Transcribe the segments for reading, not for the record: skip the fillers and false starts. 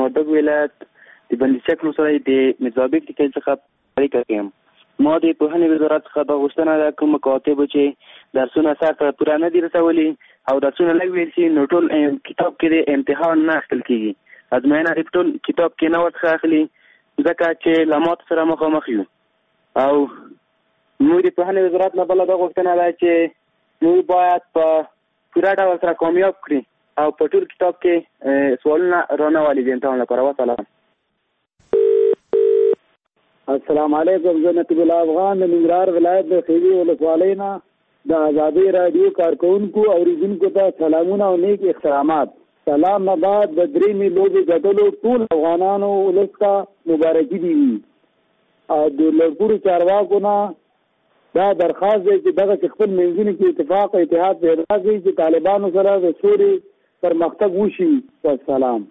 وردګ ولایت د بندي چک نوسړی د مزابق د کلی څخه اړیکه کوم. ما د پوهنې وزارت څخه دا غوښتنه ده کوم مکاتبو چې درسونه سره پوره نه دي رسولي او درسونه لږ ویل شي نو ټول کتاب کې د امتحان نه اخیستل کېږي. ازموینه د ټول کتاب کې نه ورڅخه اخلي ځکه چې له ماتو سره مخامخ یو. او موږ د پوهنې وزارت نه بله دا غوښتنه ده چې موږ باید په پوره ډول سره کامیاب کړي او په ټول کتاب کې سوالونه رانه والي د امتحان لپاره. وسلام. السلام علیکم. زه نقیب الله افغان د ننګرهار ولایت د خیری ولسوالۍ نه د ازادي رادیو کارکونکو او اوریدونکو ته سلامونه او نیک احترامات. سلام نه بعد د درېیمې لوبې ګټلو ټول افغانانو ولس ته مبارکي دي او د لوړپوړو چارواکو نه دا درخواست دی چې دغه خپل منځونو کې اتفاق او اتحاد پیدا کړي چې طالبانو سره د سولې پرمختګ وشي. والسلام.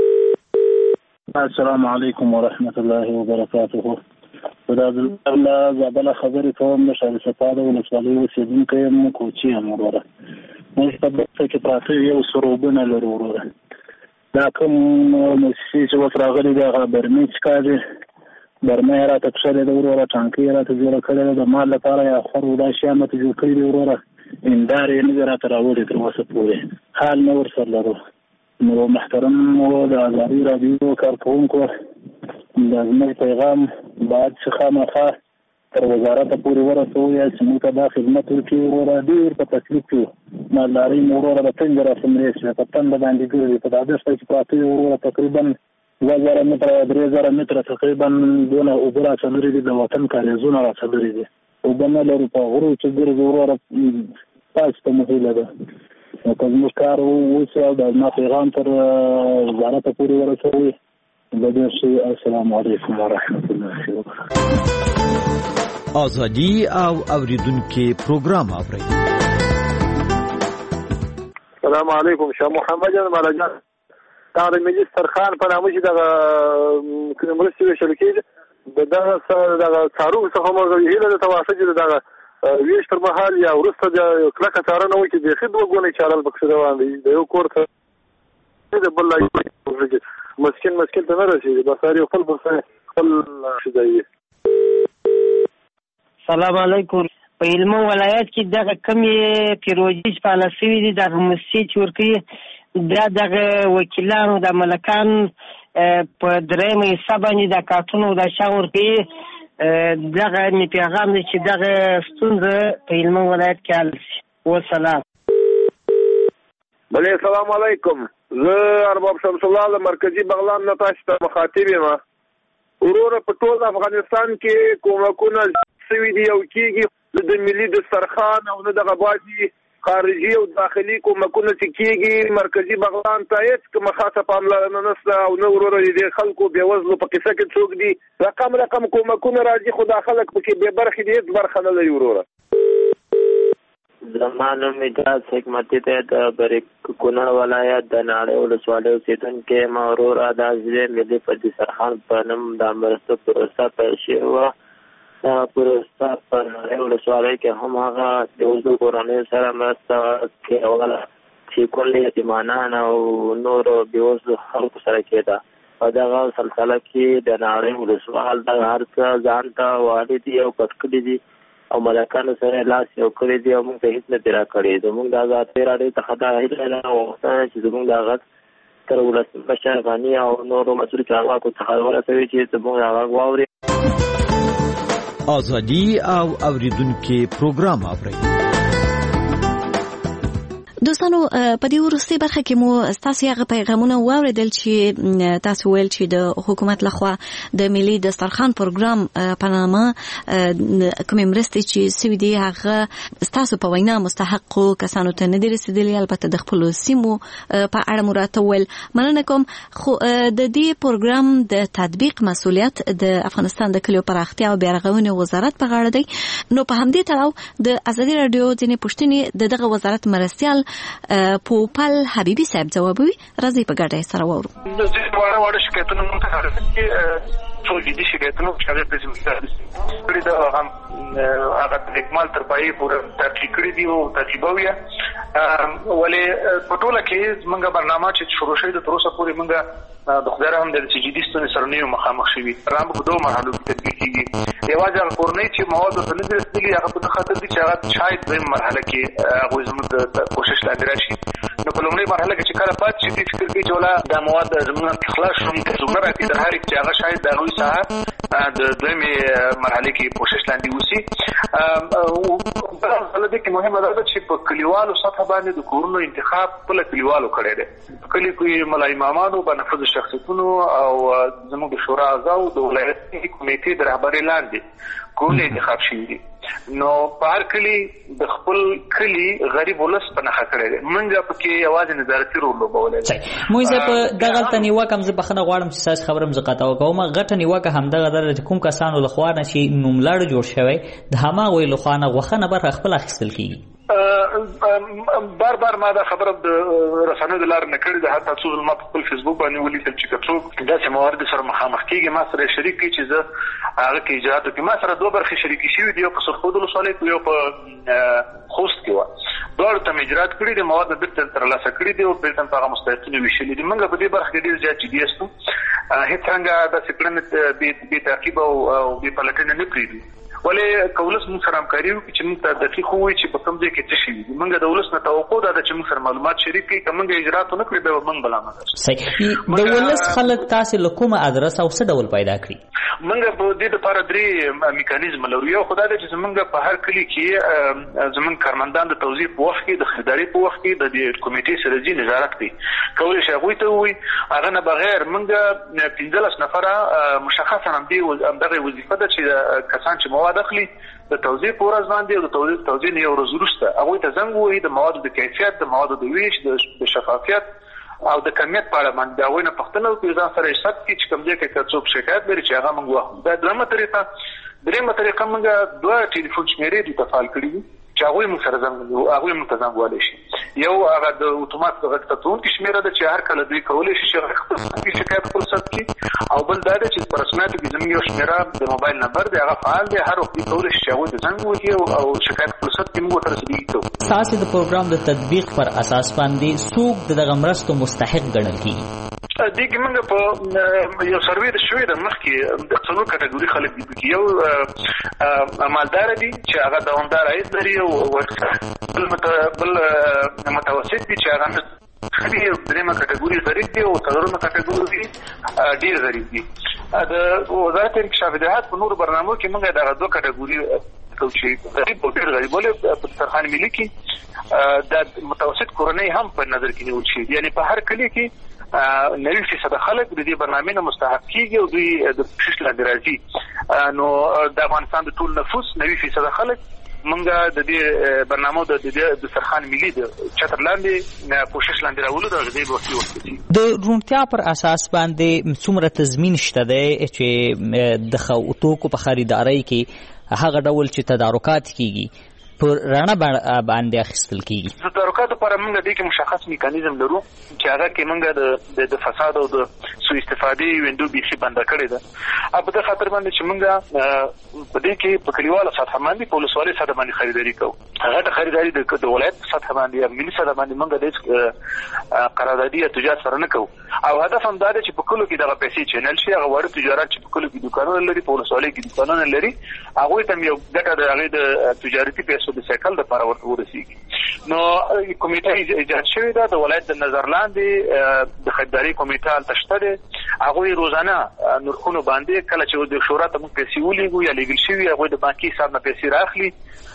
السلام علیکم ورحمت الله وبرکاته. الله زابله خبرې کوم د شهر صفاده ولسوالۍ اوسېدونکی یم، کوچي یم. وروره موږ په بسته کې پراته یو سروبونه لرو. وروره دا کوم موسسې چې اوس راغلي دي هغه برمې څکا دي. برمه یې راته کښلې ده. وروره ټانکۍ یې راته جوړه کړې ده د مال لپاره یا خور دا شیان راته جوړ کړي دي. وروره هندارې یې نه دي راته راوړي تر اوسه پورې حال نه ورسره لرو. نو محترم د ازادي رادیو کارکونکو د زموږ پیغام باید چې خامخا تر وزارته پورې ورسوي چې موږ ته دا خدمت وکړي. وروره ډېر په تکلیف کې مالدارۍ مو وروره د تنګ راسمرې شي په تنده باندې ګرځي. په دا دښته کې پراته یو وروره تقریبا 2000 متره 3000 متره تقریبا دونه اوبه راڅلري دي د وطن کاریزونه راڅلري دي. اوبه نه لرو په غرو چې ګرځي. وروره تاسو ته مهیله ده نو که زموږ کار وشي او د ما پیغام تر وزارته پورې ورسوي د ډېر شي. السلام علیکم ورحمت الله وبرکاته. ازادي او اوریدونکو پروګرام اوري. السلام علیکم. شاه محمد جان مراجان دا د ملي دسترخوان په نامه چې دغه مرستې ویشل کېږي دغه څاروو څخه موږ هیله ده تواسه چې دغه ویش پر مهال یا وروسته د کلکه څارنه وکړي بیخي دوه ګونې چارل پکښې روان دي. د یو کور ته د بل مسکین ته نه رسېږي. بس هر یو خپل شدایي. سلام علیکم. په علمو ولایت کې دغه کمې پیروژي فعاله شوي دي دغه موسسې چې ورکوي دا دغه وکیلانو د ملکان په درېیمه حصه باندې د کارتونو د شا ورکوي. دغه می پیغام دی چې دغه ستونزه په علمو ولایت کې حل شي. والسلام. بله السلام علیکم. زه ارباب شمس الله د مرکزي بغلان نه تاسو ته مخاطب یم. وروره په ټول افغانستان کې کومکونه سوي دي او کېږي د ملي دسترخوان او نه دغه بعضې خارجي او داخلي کومکونه چې کېږي مرکزي بغلان ته هېڅ کومه خاصه پاملرنه نشته او نه وروره د دې خلکو بېوزلو په قصه کې څوک دي. رقم کومکونه راځي خو دا خلک پکې بې برخې دي هېڅ برخه نه لري. وروره زما نوم اجاز حکمتي دی د کونړ ولایت د ناړۍ ولسوالۍ اوسېدونکی یم. وروره دا چې ملي په دسترخوان په نوم د مرستو پروسه پیل شوې وه. دا پروسه په ناړۍ ولسوالۍ کې هم هغه د اوږدو کورنیو سره مرسته کوله چې کل یتیمانان او نورو بېوزلو خلکو سره کېده. په دغه سلسله کې د ناړۍ ولسوال دغه هر څه ځان ته والي دي او پټ کړي دي او ملکانو سره لاس یو کړی دی او موږ ته هېڅ نه دي راکړی. زموږ د ازادۍ راډیو څخه دا هیله ده غوښتنه چې زموږ د غږ تر ولسمشر غني او نورو مسؤلو چارواکو څخه ورسوي چې زموږ د غږ واوري. ازادي او اوریدونکو پروګرام اوري. دوستانو په دې وروستۍ برخه کې مو ستاسو هغه پیغامونه واوریدل چې تاسو ویل چې د حکومت لخوا د ملي دسترخوان پروګرام په نامه کومې مرستې چې سوي دي هغه ستاسو په وینا مستحقو کسانو ته نه دي رسېدلي. البته د خپلو سیمو په اړه مو راته وویل. مننه کوم. خو د دې پروګرام د تطبیق مسؤلیت د افغانستان د کلیو پراختیا او بیارغونې وزارت په غاړه دی. نو په همدې تړاو د ازادي راډیو ځینې پوښتنې د دغه وزارت مرستیال پوپل حبیبي صاحب ځوابوي. راځي په ګډه سره وورو. واړه شکایتونه موږ ته راځي څو جدي شکایتونه چې هغه د زموږ کړي دا هم هغه د اکمال تر پای پورې تحقیق کړي دي او تعقیبوي. ولې په ټوله کې موږ برنامه چې شروع شوه د تر اوسه پورې موږ د خدای رحم دې چې جدي ستونزې سره نه مخامخ شوي رام په دوه مرحلو کې تطبیق کیږي. یوازې هغه کورنۍ چې مواد ته نه رسېدلي هغه په خاطر دي چې هغه شاید دویم مرحله کې هغه زموږ د کوشش لاندې راشي. نو په لومړۍ مرحله کې چې کله پات شي فکر کوي چې ولا دا مواد زموږ خلاص شوم زموږ راځي د هر چې هغه شاید د هغوی ساحه د دویمې مرحله کې کوشش لاندې وسی. بل دې کې مهمه ده چې په کلیوالو سطح باندې د کورونو انتخاب په کلیوالو کړی دی. کلی کوي ملا امامانو بنفذ شخصیتونو او زموږ د شورا اعضاو د ولایتي کمیټې د رهبرۍ لاندې کورونه انتخاب شوي دي. نو په هر کلی د خپل کلی غریب ولس په نښه کړی دی. موږ پکې یوازې نظارتي رول لوبولی دی. موږ په دغلته نیوکه هم زه بخښنه غواړم چې ستاسو خبره هم زه قطع کوم. غټه نیوکه همدغه ده چې کوم کسانو لخوا نه چې نوملړ جوړ شوی د هماغوی لخوا نه غوښه نه برخه خپله اخیستل کېږي. بار ما دا خبره د رسنیو د لارې نه کړې ده. حتی څو ځله ما په خپل فیسبوک باندې ولیکل چې که څوک داسې موارد سره مخامخ کېږي ما سره شریک کړي چې زه هغه کې اجراات وکړي. ما سره دوه برخې شریکې شوي دي، یو په سرخود ولسوالۍ کې یو په خوست کې وه. دواړو ته مې اجراات کړي دي، مواد بېرته ترلاسه کړي دي او بېرته په هغه مستحقینو ویشلي دي. موږ په دې برخه کې ډېر زیات جدي یاستو. هېڅ رنګه داسې کړنې بې تعقیب او بې پلټنې نه پرېږدو. ولې که ولس موږ سره همکاري وکړي چې موږ ته دقیق ووایي چې په کوم ځای کې څه شوي دي. موږ د ولس نه توقع دا ده چې موږ سره معلومات شریک کړي. که موږ اجرات ونه کړي بیا به موږ بلامت صحیح. د ولس خلک تاسې له کومه ادرس او څه ډول پیدا کړي؟ موږ په دې دپاره درې میکانیزم لرو. یو خو دا دی چې زموږ په هر کلي کې زموږ کارمندان د توزیع په وخت کې د خریدارۍ په وخت کې د دې کمیټې سره ځي نظارت کوي. کولی شي هغوی ته ووایي هغه نه بغیر موږ 15 نفره مشخصا همدغه وظیفه ده چې کسان چې مواد اخلي د توزیع په ورځ باندې او د توزیع نه یو ورځ وروسته هغوی ته زنګ ووهي د موادو د کیفیت، د موادو د ویش، د شفافیت او د کمیت په اړه باندې د هغوی نه پوښتنه وکړي، ځان سره حساب کړي چې کوم ځای کې که څوک شکایت لري چې هغه موږ واخلو. دا دویمه طریقه. درېیمه طریقه موږ 2 ټلیفون شمېرې دي تفعال کړي دي چې هغوی موږ سره هغوی موږ ته زنګ وهلی شي. یو هغه د اتومات غږ ثبتونکي شمېره ده چې هر کله دوی کولی شي چې خپل شکایت خپل ثبت کړي. او بل دا ده چې په رسمیاتو کې زموږ یو شمېره د موبایل نمبر دی، هغه فعال دی. هر وخت دوی کولی شي چې هغوی ته زنګ ووهي او شکایت خپل ثبت کړي. موږ ورته رسېدګي کوو. ستاسې د پروګرام د تطبیق پر اساس باندې څوک د دغه مرستو مستحق ګڼل کېږي؟ دې کې موږ په یو سروې د شوې ده مخکې د 4 کټګوري خلک دي. پکې یو مالدار دي چې هغه دوامدار عاید لري، او بل متوسط دي چې هغه درېیمه کټګوري ضریب دي، او څلورمه کټګوري ډېر ضریب دي. د وزارت انکشاف دهات په نورو برنامو کې موږ دغه 2 کټګوري کوو چې ضریب او ډېر ضریب ولې په دسترخوان ملي کې د متوسط کورنۍ هم په نظر کې نیول شي. یعنې په هر کلي کې 90% خلک د دې برنامې نه مستحق کېږي او دوی د کوشش لاندې راځي. نو د افغانستان د ټول نفوس 90% خلک موږ د دې برنامو د دسترخوان ملي د چتر لاندې کوشش لاندې راولو د غذایي بوختي وخت د روڼتیا پر اساس باندې څومره تضمین شته دی چې د توکو په خریدارۍ کې هغه ډول چې تدارکات کېږي پر رڼا باندې اخیستل کېږي؟ د تدارکاتو لپاره موږ دې کې مشخص میکانیزم لرو چې هغه کې موږ د فساد او د سوء استفادې وینډو بیخي بنده کړې ده. په دې خاطر باندې چې موږ په دې کې په کلیواله سطح باندې په ولسوالۍ سطح باندې خریداري کوو. هغه خریداري د ولایت سطح باندې یا ملي سطح باندې موږ د قراردادي یا تجارت سره نه کوو. او هدف هم دا دی چې په کلو کې دغه پیسې چینل شي. هغه واړه تجارت چې په کلو کې دوکانونه لري، په ولسوالۍ کې دوکانونه لري، هغوی ته یو ګټه د هغې د تجارتي پیسو د سایکل لپاره ورته ورسېږي. نو کمیټه ایجاد شوې ده د ولایت د نظر لاندې. د خریداري کمیټه هلته شته دی. هغوی روزانه نرخونو باندې کله چې د شورا ته موږ پیسې ولیږو یا لیږل شوي هغوی د بانکي حساب نه پیسې رااخلي.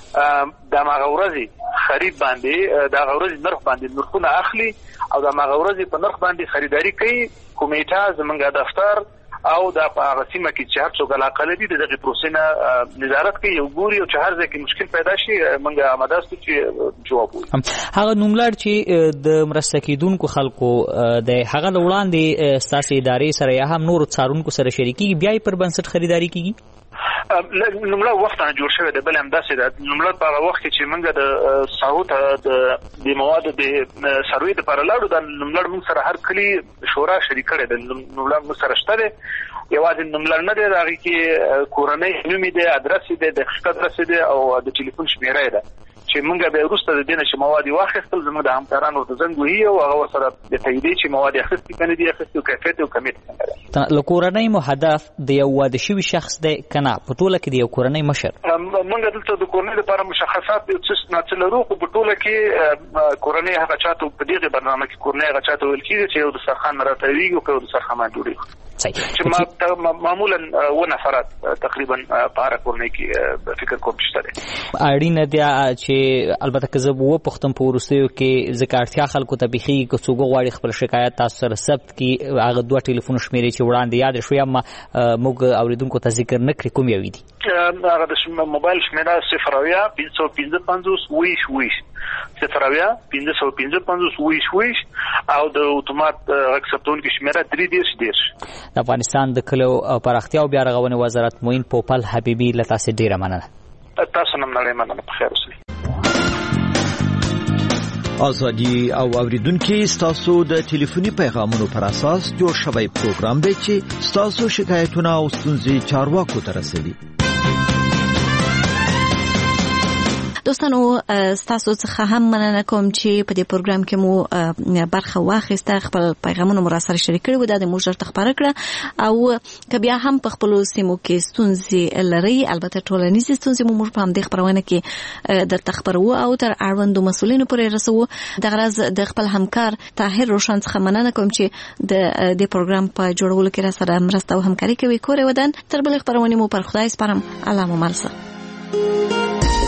د هماغه ورځې خرید باندې د هغه ورځې نرخ باندې نرخونه اخلي او د هماغه ورځې په نرخ باندې خریداري کوي. کمیټه زموږ دفتر او د هغه سیمه کې چې هر څوک علاقه لري د دغې پروسې نه نظارت کوي او ګوري، او چې هر ځای کې مشکل پیدا شي موږ آماده یاستو چې جواب ووایو. هغه نوملړ چې د مرسته کېدونکو خلکو د هغه له وړاندې ستاسې ادارې سره یا هم نورو څارونکو سره شریکېږي، بیا یې پر بنسټ خریداري کېږي؟ نوملړ وخت نه جوړ شوی دی. بل همداسې ده. نوملړ په هغه وخت کې چې موږ د ساحو ته د موادو د سروې دپاره لاړو، دا نوملړ موږ سره هر کلي شورا شریک کړی دی. نوملړ موږ سره شته دی. یوازې نوملړ نه دی، د هغې کې کورنۍ نوم یې دی، ادرس یې دی، د حقیقت ادرس یې دی او د ټلیفون شمېره یې ده. چې موږ به وروسته د دې نه چې مواد واخیستل زموږ د همکارانو د زنګ وهي او هغه سره د تایید چې مواد اخیستي کنه دي اخیستي او کیفیت او کمیت څنګه له کورنۍ مو هدف د یو واده شوي شخص دی کنه په ټوله کې د یو کورنۍ مشر موږ دلته د کورنۍ لپاره مشخصات څه لرو خو په ټوله کې کورنۍ هغه چاته په دې برنامه کې کورنۍ هغه چاته ویل کیږي چې یو د سرخان راتوي او د سرخان جوړي چې معمولا و نفرات تقریبا په هر کورنۍ کې فکر کوم شته دي اړینه دی چې البته که زه و پختم په ورستیو کې ذکرتیا خلکو ته بخي که څوک غواړي خپل شکایت تاسو سره ثبت کړي هغه دوه ټلیفون شمیرې چې وړاندې یاد شوی اما موږ اوریدونکو ته ذکر نه کړی کوم یو دي هغه د موبایل شمیره 0555 ویش 0555 ویش او د اتومات اکسپټون کې شمیره 310 د افغانستان د کلو پراختیا او بیا رغونې وزارت موین پوپل حبیبي له تاسو ډیره مننه تاسو نن نړۍ مننه په خیر اوسئ ازادي او اوریدونکو ستاسو د ټلیفوني پیغامونو پر اساس جوړ شوی پروګرام دی چې ستاسو شکایتونه او ستونزې چارواکو ته رسوي دوستانو ستاسو څخه هم مننه کوم چې په دې پروګرام کې مو برخه واخیسته خپل پیغامونه مو سره شریک کړي د موږ ته خبره کړه او که بیا هم په خپل سیمو کې ستونزې لري البته ټولنیز ستونزې مو په هم د خبرونه کې د تخبرو او تر اړوندو مسولینو پورې رسو د غرض د خپل همکار طاهر روشن څخه مننه کوم چې د دې پروګرام په جوړولو کې را سره مرسته او همکاري کوي کور ودان تر بل خبرونه مو پر خدای سپارم الله مو مرسته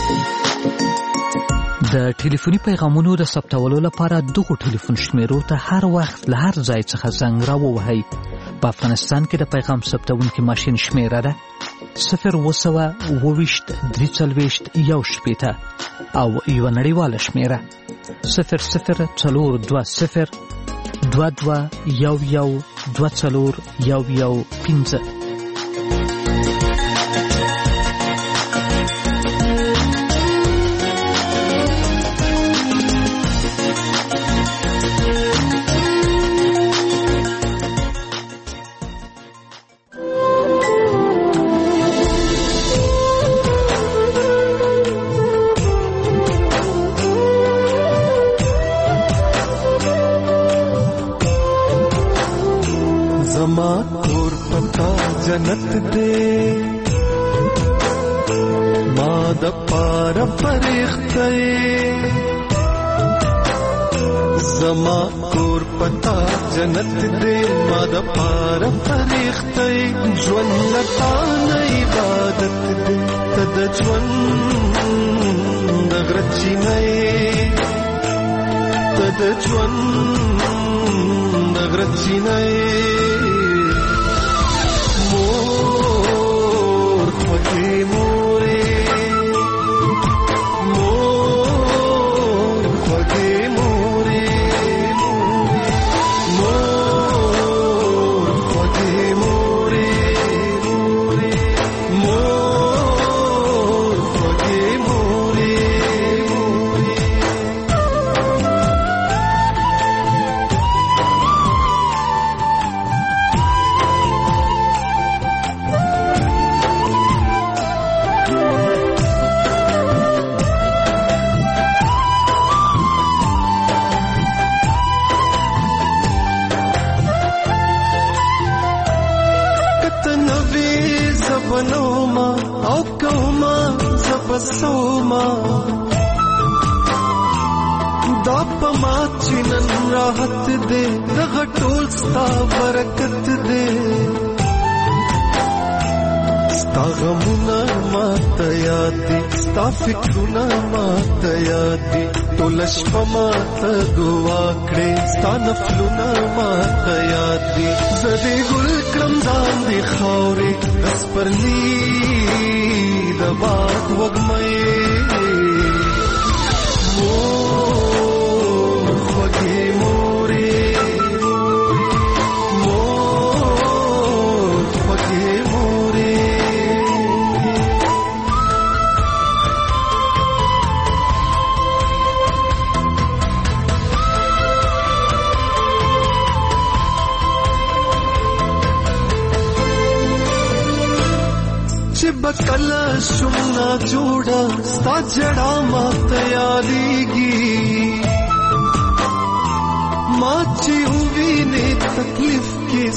د ټلیفوني پیغامونو د ثبتولو لپاره دغه ټلیفون شمیرو ته هر وخت له هر ځای څخه زنګ راووهئ. په افغانستان کې د پیغام ثبتونکي ماشین شمیره ده 0202341 او یو نړیواله شمیره 002022112415. जन्नत दे माद पार फरिश्ते जमा कोर पता जन्नत दे माद पार फरिश्ते ज्वन लता इबादत दे तद ज्वन दगरची नए तद ज्वन दगरची नए راحت دے دغه ټول ستا برکت دے ستا غمونه ماته یاد دي ستا فکرونه ماته یاد دي ټول شپه ماته دعا کړې ستا نفلونه ماته یاد دي زه دې ګل کړم ځان دې خاورې بس پرلی د باد وږمې کله شمنا جوړه ستا جړه ما تیاریږي ما چې ووینې تکلیف کې